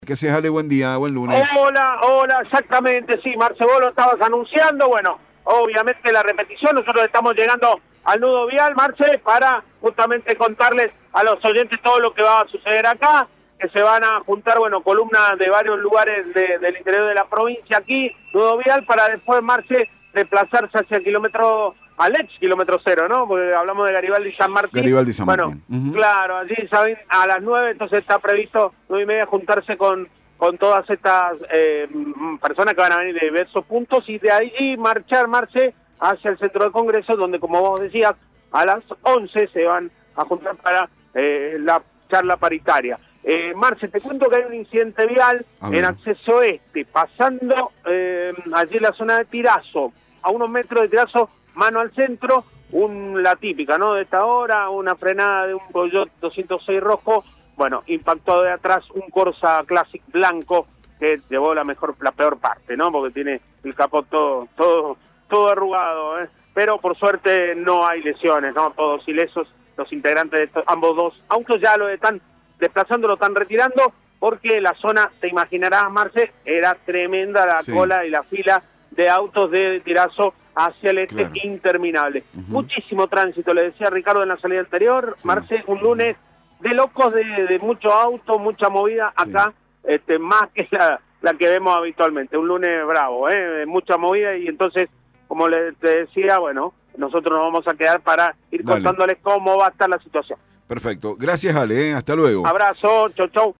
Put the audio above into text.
Que seas, Ale, buen día, buen lunes. Hola, exactamente, sí, Marce, vos lo estabas anunciando, bueno, obviamente la repetición, nosotros estamos llegando al nudo vial, Marce, para justamente contarles a los oyentes todo lo que va a suceder acá, que se van a juntar, bueno, columnas de varios lugares del interior de la provincia aquí, nudo vial, para después, Marce, desplazarse hacia el kilómetro, al ex kilómetro cero, ¿no? Porque hablamos de Garibaldi y San Martín. Garibaldi y San Martín. Bueno, claro, allí saben, a las 9, entonces está previsto 9:30 juntarse con todas estas personas que van a venir de diversos puntos y de allí marche hacia el centro de congreso, donde, como vos decías, a las 11 se van a juntar para la charla paritaria. Marce, te cuento que hay un incidente vial en acceso este, pasando allí en la zona de Tirazo, a unos metros de Tirazo, mano al centro, la típica, ¿no? De esta hora, una frenada de un Peugeot 206 rojo, bueno, impactó de atrás un Corsa Classic blanco que llevó la peor parte, ¿no? Porque tiene el capó todo arrugado, pero por suerte no hay lesiones, ¿no? Todos ilesos los integrantes de ambos dos autos, ya lo están desplazando, lo están retirando, porque la zona, te imaginarás, Marce, era tremenda la cola y la fila de autos de Tirazo hacia el este, interminable. Muchísimo tránsito, le decía Ricardo en la salida anterior, Marce, un lunes de locos, de mucho auto, mucha movida acá, más que la que vemos habitualmente, un lunes bravo, mucha movida, y entonces, como te decía, bueno, nosotros nos vamos a quedar para ir contándoles cómo va a estar la situación. Perfecto, gracias, Ale, hasta luego. Abrazo, chau.